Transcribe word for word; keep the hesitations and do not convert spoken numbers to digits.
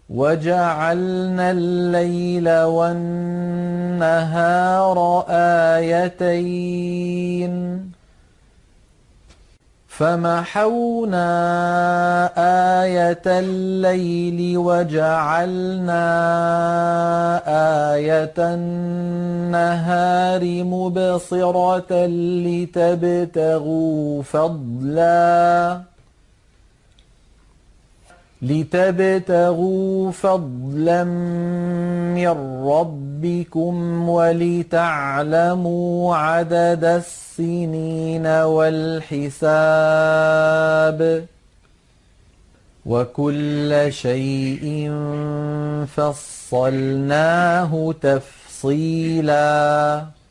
وجعلنا الليل والنهار آيتين فمحونا آية الليل وجعلنا آية النهار مبصرة لتبتغوا فضلا لتبتغوا فضلا من ربكم ولتعلموا عدد السنين والحساب وكل شيء فصلناه تفصيلا